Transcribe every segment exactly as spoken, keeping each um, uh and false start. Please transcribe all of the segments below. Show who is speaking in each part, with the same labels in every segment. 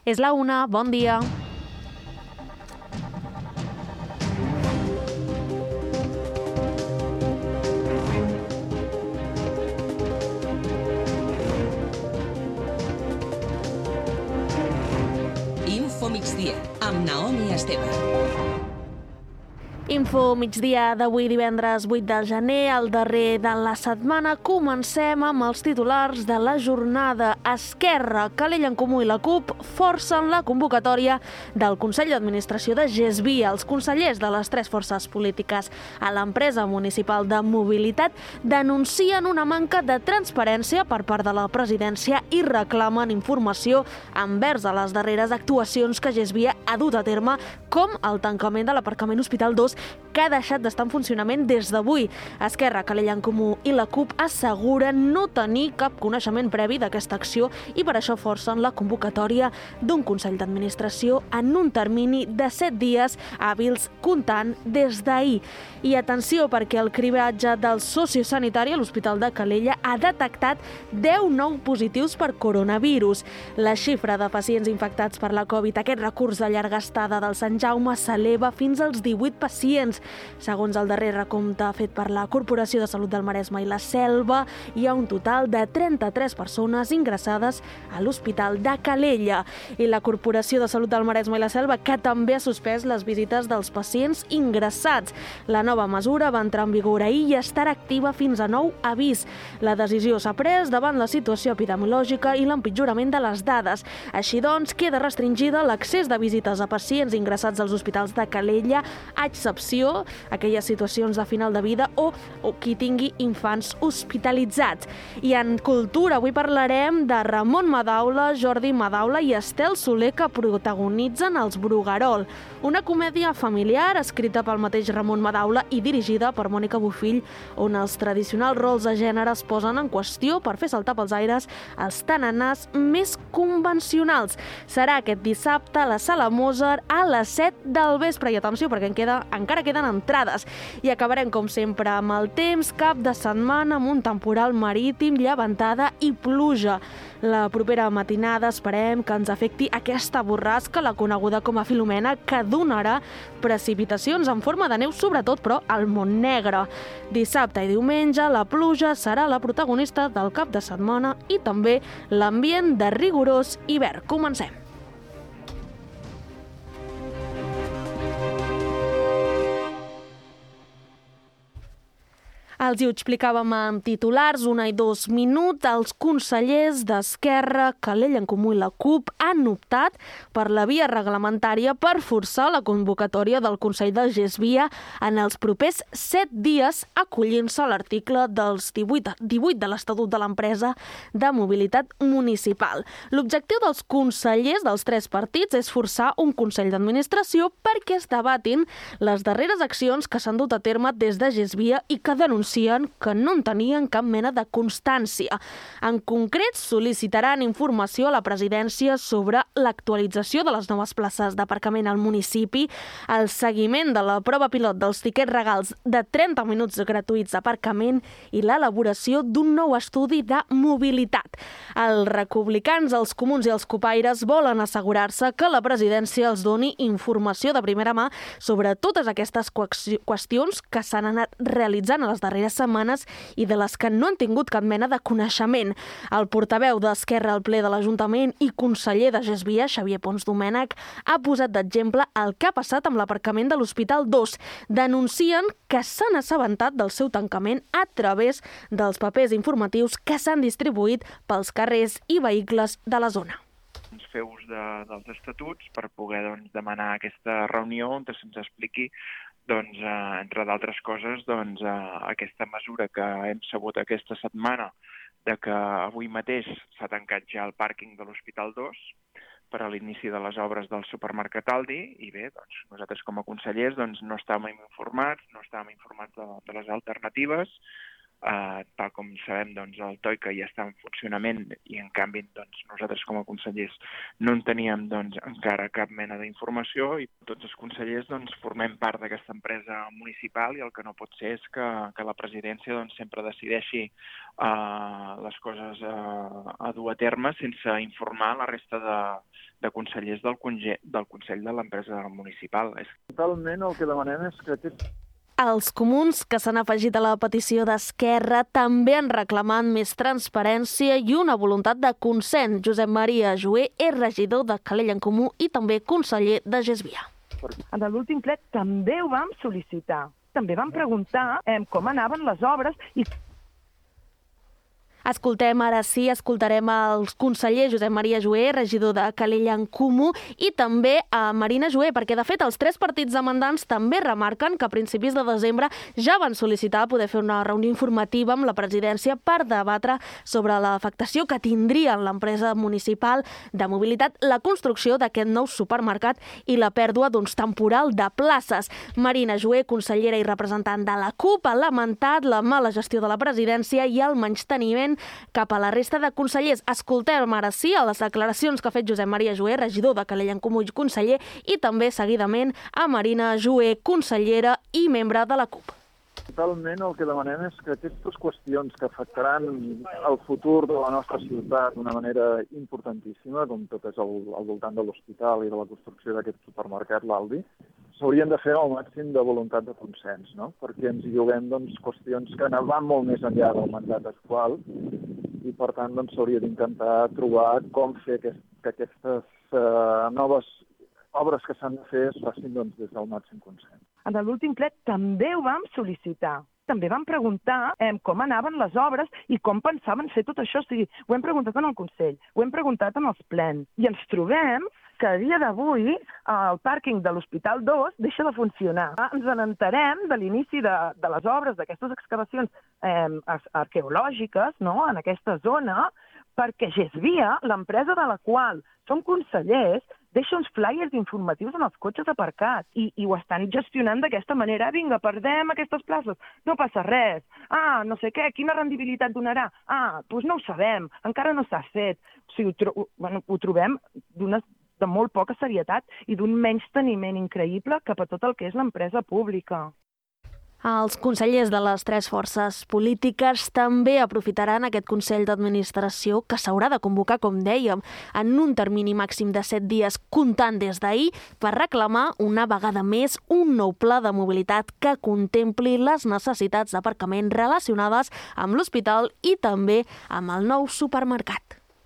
Speaker 1: És la una, bon dia.
Speaker 2: Info migdia, amb Naomi Esteve.
Speaker 1: Info migdia d'avui divendres vuit de gener, el darrer de la setmana. Comencem amb els titulars de la jornada. Esquerra, Calella en Comú i la CUP forcen la convocatòria del Consell d'Administració de Gesvia. Els consellers de les tres forces polítiques a l'empresa municipal de mobilitat denuncien una manca de transparència per part de la presidència i reclamen informació envers a les darreres actuacions que Gesvia ha dut a terme, com el tancament de l'aparcament Hospital dos, que ha deixat d'estar en funcionament des d'avui. Esquerra, Calella en Comú i la CUP asseguren no tenir cap coneixement previ d'aquesta acció i per això forcen la convocatòria d'un Consell d'Administració en un termini de set dies hàbils comptant des d'ahir. I atenció, perquè el cribatge del sociosanitari a l'Hospital de Calella ha detectat deu nous positius per coronavirus. La xifra de pacients infectats per la Covid, aquest recurs de llarga estada del Sant Jaume, s'eleva fins als divuit pacients. Segons el darrer recompte fet per la Corporació de Salut del Maresme i la Selva, hi ha un total de trenta-tres persones ingressades a l'Hospital de Calella. I la Corporació de Salut del Maresme i la Selva, que també ha suspès les visites dels pacients ingressats. La nova mesura va entrar en vigor ahir i estarà activa fins a nou avís. La decisió s'ha pres davant la situació epidemiològica i l'empitjorament de les dades. Així doncs, queda restringida l'accés de visites a pacients ingressats als hospitals de Calella, a excepció aquelles situacions de final de vida o, o qui tingui infants hospitalitzats. I en cultura avui parlarem de Ramon Madaula, Jordi Madaula i Estel Soler, que protagonitzen Els Bruguerol, una comèdia familiar escrita pel mateix Ramon Madaula i dirigida per Mònica Bofill, on els tradicionals rols de gènere es posen en qüestió per fer saltar pels aires els tananars més convencionals. Serà aquest dissabte a la Sala Mozart a les set del vespre. I atenció, perquè en queda, encara queden entrades. I acabarem, com sempre, amb el temps, cap de setmana amb un temporal marítim, llevantada i pluja. La propera matinada esperem que ens afecti aquesta borrasca, la coneguda com a Filomena, que donarà precipitacions en forma de neu, sobretot, però, al Montnegre. Dissabte i diumenge la pluja serà la protagonista del cap de setmana i també l'ambient de rigorós hivern. Comencem. Els hi explicàvem amb titulars, una i dos minuts. Els consellers d'Esquerra, Calella en Comú i la CUP han optat per la via reglamentària per forçar la convocatòria del Consell de Gesvia en els propers set dies, acollint-se a l'article dels divuit, divuit de l'Estatut de l'Empresa de Mobilitat Municipal. L'objectiu dels consellers dels tres partits és forçar un Consell d'Administració perquè es debatin les darreres accions que s'han dut a terme des de Gesvia i que denuncien que no en tenien cap mena de constància. En concret, sol·licitaran informació a la presidència sobre l'actualització de les noves places d'aparcament al municipi, el seguiment de la prova pilot dels tiquets regals de trenta minuts gratuïts d'aparcament i l'elaboració d'un nou estudi de mobilitat. Els republicans, els comuns i els copaires volen assegurar-se que la presidència els doni informació de primera mà sobre totes aquestes qüestions que s'han anat realitzant a les darreres setmanes i de les que no han tingut cap mena de coneixement. El portaveu d'Esquerra al ple de l'Ajuntament i conseller de Gesvia, Xavier Pons Domènech, ha posat d'exemple el que ha passat amb l'aparcament de l'Hospital dos. Denuncien que s'han assabentat del seu tancament a través dels papers informatius que s'han distribuït pels carrers i vehicles de la zona.
Speaker 3: Fer ús de, dels estatuts per poder doncs, demanar aquesta reunió on se'ns expliqui doncs, eh, entre d'altres coses, doncs, eh, aquesta mesura que hem sabut aquesta setmana de que avui mateix s'ha tancat ja el pàrquing de l'Hospital dos per a l'inici de les obres del supermercat Aldi i bé, doncs, nosaltres com a consellers doncs, no estàvem informats, no estàvem informats de, de les alternatives, eh, tal com sabem, doncs, el TOICA ja està en funcionament i, en canvi, doncs, nosaltres com a consellers no en teníem doncs, encara cap mena d'informació i tots els consellers doncs, formem part d'aquesta empresa municipal i el que no pot ser és que, que la presidència doncs, sempre decideixi eh, les coses eh, a dur a terme sense informar la resta de, de consellers del, conge, del Consell de l'empresa municipal.
Speaker 4: Totalment el que demanem és que aquest...
Speaker 1: Els comuns, que s'han afegit a la petició d'Esquerra, també han reclamat més transparència i una voluntat de consens. Josep Maria Joé és regidor de Calella en Comú i també conseller de Gesvia.
Speaker 5: En l'últim ple també ho vam sol·licitar. També vam preguntar eh, com anaven les obres i...
Speaker 1: Escoltem ara sí, escoltarem el conseller Josep Maria Joé, regidor de Calella en Comú, i també a Marina Joé, perquè de fet els tres partits demandants també remarquen que a principis de desembre ja van sol·licitar poder fer una reunió informativa amb la presidència per debatre sobre l'afectació que tindria en l'empresa municipal de mobilitat la construcció d'aquest nou supermercat i la pèrdua d'uns temporal de places. Marina Joé, consellera i representant de la CUP, ha lamentat la mala gestió de la presidència i el menysteniment cap a la resta de consellers. Escoltem ara sí a les declaracions que ha fet Josep Maria Joé, regidor de Calella en Comú i conseller, i també seguidament a Marina Joé, consellera i membre de la CUP.
Speaker 4: Totalment el que demanem és que aquestes qüestions que afectaran el futur de la nostra ciutat d'una manera importantíssima, com tot és al, al voltant de l'hospital i de la construcció d'aquest supermercat, l'Aldi, s'haurien de fer al màxim de voluntat de consens, no? Perquè ens hi juguem doncs, qüestions que van molt més enllà del mandat actual i, per tant, doncs, s'hauria d'intentar trobar com fer aquest, que aquestes uh, noves obres que s'han de fer es facin doncs, des del màxim consens.
Speaker 5: En l'últim ple també ho vam sol·licitar. També vam preguntar eh, com anaven les obres i com pensaven fer tot això. O sigui, ho hem preguntat en el Consell, ho hem preguntat en els plens. I ens trobem que a dia d'avui el pàrquing de l'Hospital dos deixa de funcionar. Ens n'enterem de l'inici de, de les obres, d'aquestes excavacions eh, arqueològiques, no?, en aquesta zona, perquè Gesvia, l'empresa de la qual som consellers, deixa uns flyers informatius en els cotxes aparcats i, i ho estan gestionant d'aquesta manera. Vinga, perdem aquestes places, no passa res. Ah, no sé què, quina rendibilitat donarà? Ah, doncs no ho sabem, encara no s'ha fet. O sigui, ho, tro bueno, ho trobem d'una de molt poca serietat i d'un menysteniment increïble cap a tot el que és l'empresa pública.
Speaker 1: Els consellers de les tres forces polítiques també aprofitaran aquest Consell d'Administració que s'haurà de convocar, com dèiem, en un termini màxim de set dies comptant des d'ahir per reclamar una vegada més un nou pla de mobilitat que contempli les necessitats d'aparcament relacionades amb l'hospital i també amb el nou supermercat.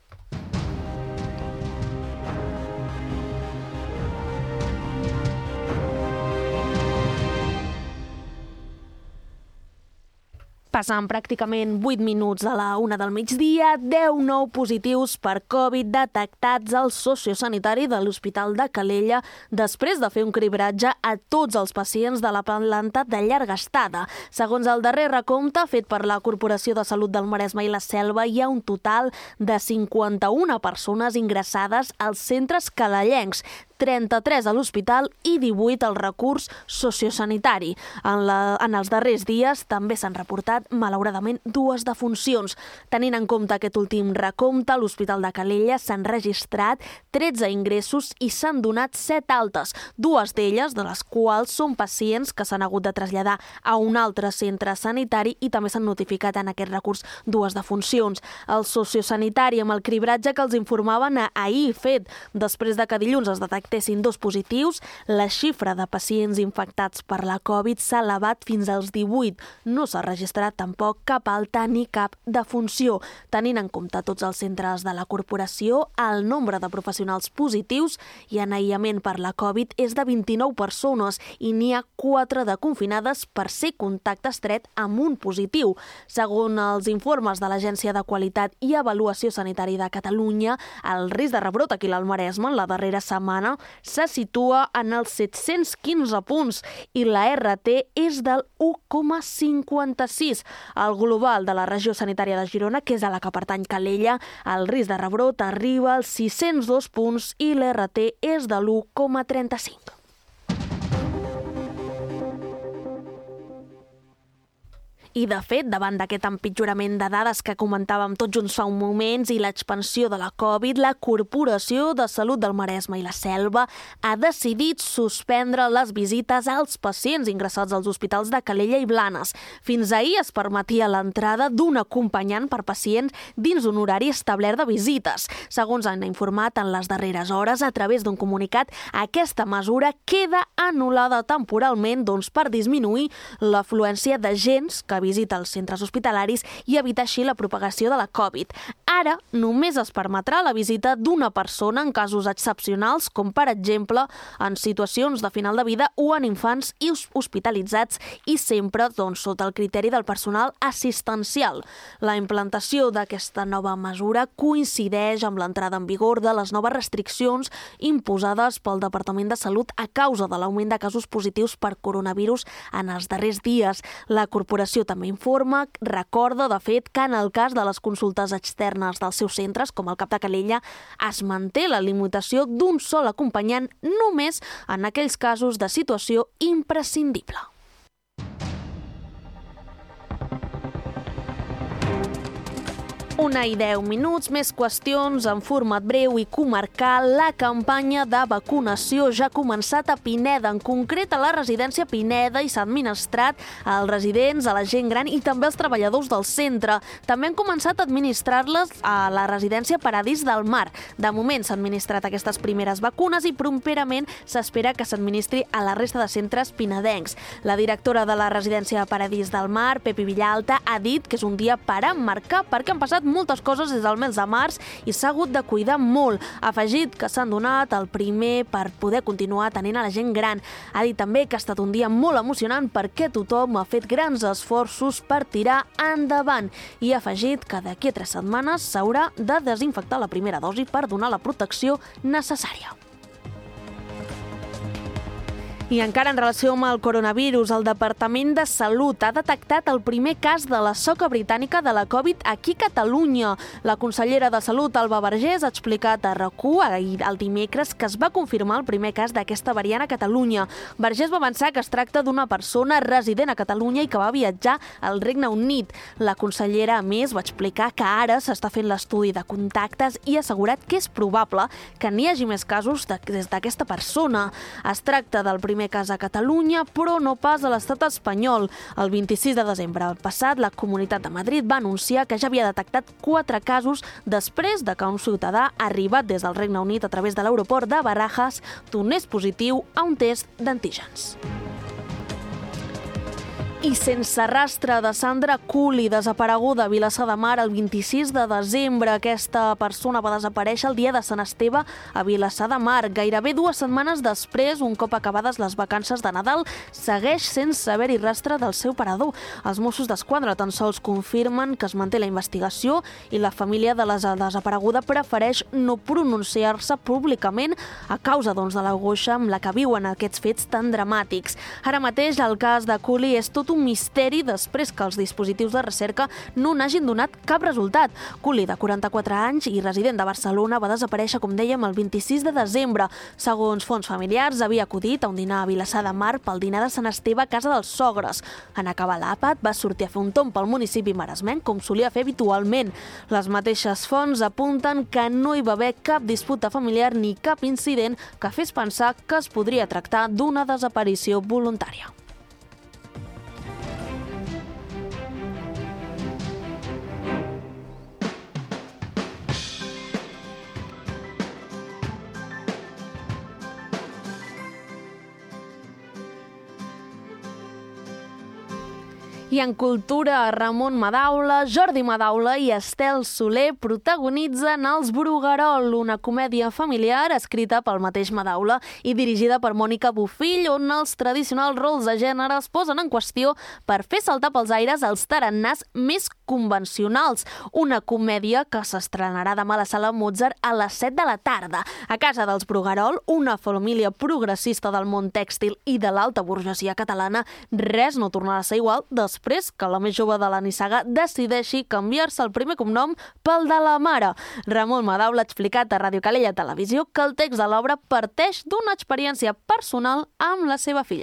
Speaker 1: Passant pràcticament vuit minuts a la una del migdia, deu nou positius per Covid detectats al sociosanitari de l'Hospital de Calella després de fer un cribratge a tots els pacients de la planta de llarga estada. Segons el darrer recompte fet per la Corporació de Salut del Maresme i la Selva, hi ha un total de cinquanta-una persones ingressades als centres calellencs, trenta-tres a l'hospital i divuit al recurs sociosanitari. En, la, en els darrers dies també s'han reportat, malauradament, dues defuncions. Tenint en compte aquest últim recompte, a l'Hospital de Calella s'han registrat tretze ingressos i s'han donat set altes, dues d'elles de les quals són pacients que s'han hagut de traslladar a un altre centre sanitari i també s'han notificat en aquest recurs dues defuncions. El sociosanitari, amb el cribratge que els informaven ahir fet, després de que dilluns es detectessin dos positius, la xifra de pacients infectats per la Covid s'ha elevat fins als divuit. No s'ha registrat tampoc cap alta ni cap defunció. Tenint en compte tots els centres de la corporació, el nombre de professionals positius i en aïllament per la Covid és de vint-i-nou persones i n'hi ha quatre de confinades per ser contacte estret amb un positiu. Segons els informes de l'Agència de Qualitat i Avaluació Sanitària de Catalunya, el risc de rebrot aquí al Maresme en la darrera setmana se situa en els set-cents quinze punts i la R T és del u coma cinquanta-sis. Al global de la regió sanitària de Girona, que és a la que pertany Calella, el risc de rebrot arriba als sis-cents dos punts i l'R T és de l'u coma trenta-cinc. I, de fet, davant d'aquest empitjorament de dades que comentàvem tots junts fa un moment i l'expansió de la Covid, la Corporació de Salut del Maresme i la Selva ha decidit suspendre les visites als pacients ingressats als hospitals de Calella i Blanes. Fins ahir es permetia l'entrada d'un acompanyant per pacients dins un horari establert de visites. Segons han informat en les darreres hores, a través d'un comunicat, aquesta mesura queda anul·lada temporalment doncs, per disminuir l'afluència de gent que visita els centres hospitalaris i evitar així la propagació de la Covid. Ara només es permetrà la visita d'una persona en casos excepcionals, com per exemple en situacions de final de vida o en infants i hospitalitzats i sempre doncs, sota el criteri del personal assistencial. La implantació d'aquesta nova mesura coincideix amb l'entrada en vigor de les noves restriccions imposades pel Departament de Salut a causa de l'augment de casos positius per coronavirus en els darrers dies. La corporació també informa, recorda, de fet, que en el cas de les consultes externes dels seus centres, com el CAP de Calella, es manté la limitació d'un sol acompanyant només en aquells casos de situació imprescindible. Una i deu minuts, més qüestions en format breu i comarcal. La campanya de vacunació ja ha començat a Pineda, en concret a la residència Pineda, i s'ha administrat als residents, a la gent gran i també als treballadors del centre. També han començat a administrar-les a la residència Paradís del Mar. De moment s'han administrat aquestes primeres vacunes i properament s'espera que s'administri a la resta de centres pinedencs. La directora de la residència Paradís del Mar, Pepi Villalta, ha dit que és un dia per emmarcar perquè han passat moltes coses des del mes de març i s'ha hagut de cuidar molt. Ha afegit que s'han donat el primer per poder continuar atenent a la gent gran. Ha dit també que ha estat un dia molt emocionant perquè tothom ha fet grans esforços per tirar endavant i ha afegit que d'aquí a tres setmanes s'haurà de desinfectar la primera dosi per donar la protecció necessària. I encara en relació amb el coronavirus, el Departament de Salut ha detectat el primer cas de la soca britànica de la Covid aquí a Catalunya. La consellera de Salut, Alba Vergés, ha explicat a RAC u ahir el dimecres que es va confirmar el primer cas d'aquesta variant a Catalunya. Vergés va avançar que es tracta d'una persona resident a Catalunya i que va viatjar al Regne Unit. La consellera, a més, va explicar que ara s'està fent l'estudi de contactes i ha assegurat que és probable que n'hi hagi més casos des d'aquesta persona. Es tracta del primer cas a Catalunya, però no pas a l'estat espanyol. El vint-i-sis de desembre passat, la Comunitat de Madrid va anunciar que ja havia detectat quatre casos després de que un ciutadà arribat des del Regne Unit a través de l'aeroport de Barajas donés positiu a un test d'antígens. I sense rastre de Sandra Culi, desapareguda a Vilassar de Mar el vint-i-sis de desembre. Aquesta persona va desaparèixer el dia de Sant Esteve a Vilassar de Mar. Gairebé dues setmanes després, un cop acabades les vacances de Nadal, segueix sense haver-hi rastre del seu parador. Els Mossos d'Esquadra tan sols confirmen que es manté la investigació i la família de la desapareguda prefereix no pronunciar-se públicament a causa doncs, de l'angoixa amb la que viuen aquests fets tan dramàtics. Ara mateix el cas de Culi és tot un misteri després que els dispositius de recerca no n'hagin donat cap resultat. Culi, de quaranta-quatre anys i resident de Barcelona, va desaparèixer, com dèiem, el vint-i-sis de desembre. Segons fonts familiars, havia acudit a un dinar a Vilassar de Mar pel dinar de Sant Esteve a casa dels sogres. En acabar l'àpat, va sortir a fer un tomb pel municipi maresmenc, com solia fer habitualment. Les mateixes fonts apunten que no hi va haver cap disputa familiar ni cap incident que fes pensar que es podria tractar d'una desaparició voluntària. I en cultura, Ramon Madaula, Jordi Madaula i Estel Soler protagonitzen Els Bruguerol, una comèdia familiar escrita pel mateix Madaula i dirigida per Mònica Bofill, on els tradicionals rols de gènere es posen en qüestió per fer saltar pels aires els tarannàs més convencionals. Una comèdia que s'estrenarà demà a la Sala Mozart a les set de la tarda. A casa dels Bruguerol, una família progressista del món tèxtil i de l'alta burgesia catalana, res no tornarà a ser igual després que la més jove de la nissaga decideixi canviar-se el primer cognom pel de la mare. Ramon Madaula ha explicat a Ràdio Calella Televisió que el text de l'obra parteix d'una experiència personal amb la seva filla.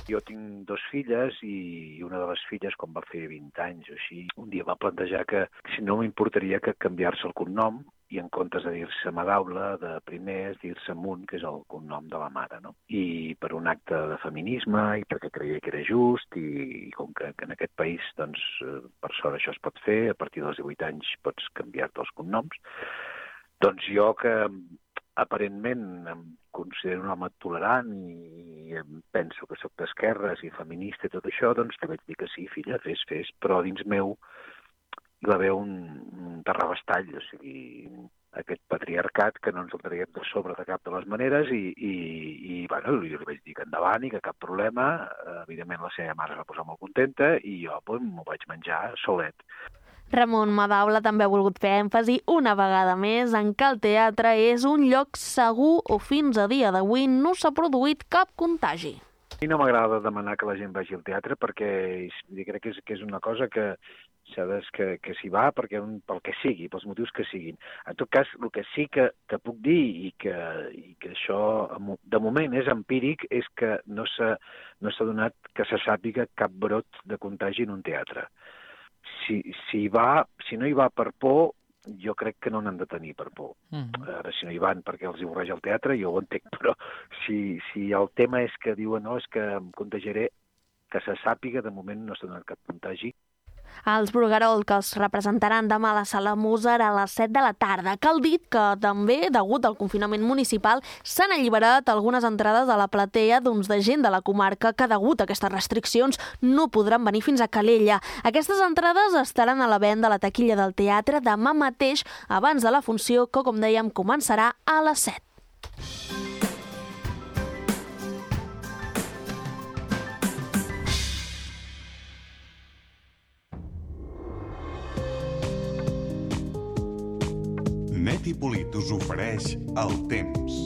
Speaker 6: Jo tinc dos filles i una de les filles, quan va fer vint anys o així, un dia va plantejar que si no m'importaria que canviar-se el cognom i en comptes de dir-se Madaula, de primer és dir-se Munt, que és el cognom de la mare, no? I per un acte de feminisme i perquè creia que era just i, i com que, que en aquest país, doncs, per sort això es pot fer, a partir dels divuit anys pots canviar-te els cognoms, doncs jo que aparentment em considero un home tolerant i penso que sóc d'esquerres i feminista i tot això, doncs te vaig dir que sí, filla, fes, fes, però dins meu hi va haver un, un terrabastall, o sigui, aquest patriarcat que no ens el traiem de sobre de cap de les maneres i, i, i bueno, jo li vaig dir que endavant i que cap problema. Evidentment la seva mare es va posar molt contenta i jo pues, m'ho vaig menjar solet.
Speaker 1: Ramon Madaula també ha volgut fer èmfasi una vegada més en que el teatre és un lloc segur o fins a dia d'avui no s'ha produït cap contagi.
Speaker 6: A mi no m'agrada demanar que la gent vagi al teatre perquè crec que és, que és una cosa que saps que, que s'hi va perquè un, pel que sigui, pels motius que siguin. En tot cas, el que sí que, que puc dir i que, i que això de moment és empíric és que no s'ha no s'ha donat que se sàpiga cap brot de contagi en un teatre. Si, si, va, si no hi va per por, jo crec que no n'han de tenir per por. Mm. Ara, si no hi van perquè els hi avorreix el teatre, jo ho entenc, però si, si el tema és que diuen no, és que em contagiaré, que se sàpiga, de moment no s'ha donat cap contagi.
Speaker 1: Els Bruguerol, que els representaran demà a la Sala Mozart a les set de la tarda. Cal dir que també, degut al confinament municipal, s'han alliberat algunes entrades a la platea d'uns de gent de la comarca que, degut a aquestes restriccions, no podran venir fins a Calella. Aquestes entrades estaran a la venda a la taquilla del teatre demà mateix, abans de la funció, que, com dèiem, començarà a les set.
Speaker 7: Neti Polit us ofereix el temps.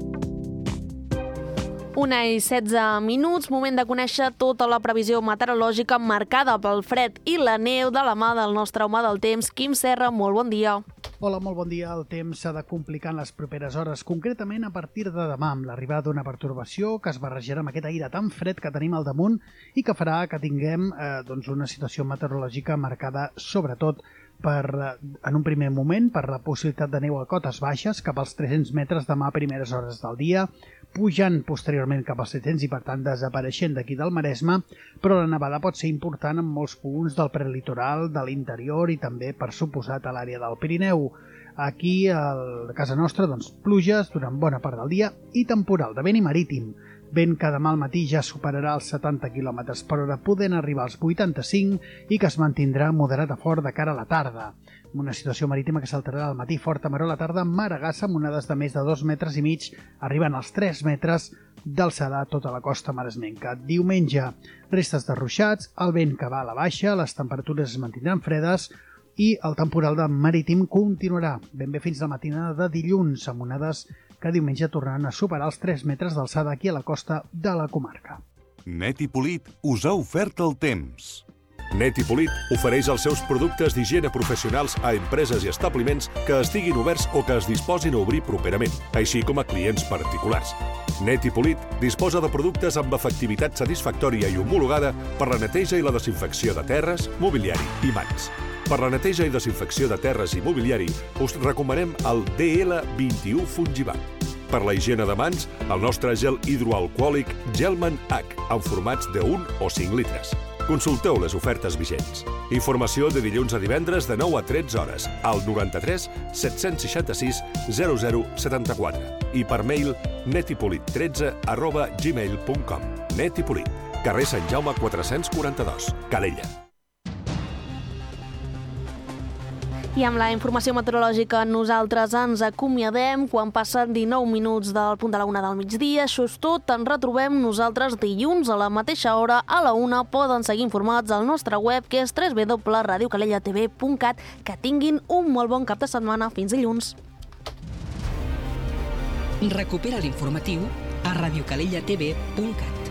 Speaker 1: Una i setze minuts, moment de conèixer tota la previsió meteorològica marcada pel fred i la neu de la mà del nostre home del temps, Quim Serra. Molt bon dia.
Speaker 8: Hola, molt bon dia. El temps s'ha de complicar en les properes hores, concretament a partir de demà, amb l'arribada d'una pertorbació que es barrejarà amb aquest aire tan fred que tenim al damunt i que farà que tinguem eh, doncs una situació meteorològica marcada sobretot per, en un primer moment, per la possibilitat de neu a cotes baixes cap als tres-cents metres demà a primeres hores del dia, pujant posteriorment cap als set-cents i per tant desapareixent d'aquí del Maresme, però la nevada pot ser important en molts punts del prelitoral, de l'interior i també, per suposat, a l'àrea del Pirineu. Aquí, a casa nostra, doncs, pluges durant bona part del dia i temporal de vent i marítim. Vent que demà al matí ja superarà els setanta quilòmetres per hora, podent arribar als vuitanta-cinc i que es mantindrà moderat a fort de cara a la tarda. Una situació marítima que s'alterarà al matí forta maró a la tarda amb maragassa amb onades de més de dos metres i mig, arribant als tres metres d'alçada a tota la costa maresmenca. Diumenge, restes de ruixats, el vent que va a la baixa, les temperatures es mantindran fredes i el temporal de marítim continuarà ben bé fins a la matinada de dilluns, amb onades que diumenge tornaran a superar els tres metres d'alçada aquí a la costa de la comarca.
Speaker 7: Neti Polit us ha ofert el temps. Neti Polit ofereix els seus productes d'higiene professionals a empreses i establiments que estiguin oberts o que es disposin a obrir properament, així com a clients particulars. Neti Polit disposa de productes amb efectivitat satisfactòria i homologada per la neteja i la desinfecció de terres, mobiliari i mans. Per la neteja i desinfecció de terres i mobiliari us recomanem el D L vint-i-u Fungibat. Per la higiene de mans, el nostre gel hidroalcohòlic Gelman H, en formats de un o cinc litres. Consulteu les ofertes vigents. Informació de dilluns a divendres de nou a tretze hores al noranta-tres set-cents seixanta-sis zero zero setanta-quatre i per mail netipolit tretze arroba gmail punt com. Netipolit, carrer Sant Jaume quatre-cents quaranta-dos, Calella.
Speaker 1: I amb la informació meteorològica nosaltres ens acomiadem quan passen dinou minuts del punt de la una del migdia. Això és tot. Ens retrobem nosaltres dilluns a la mateixa hora, a la una. Poden seguir informats al nostre web, que és w w w punt radio calella t v punt cat. Que tinguin un molt bon cap de setmana. Fins dilluns.
Speaker 2: Recupera l'informatiu a radio calella t v punt cat.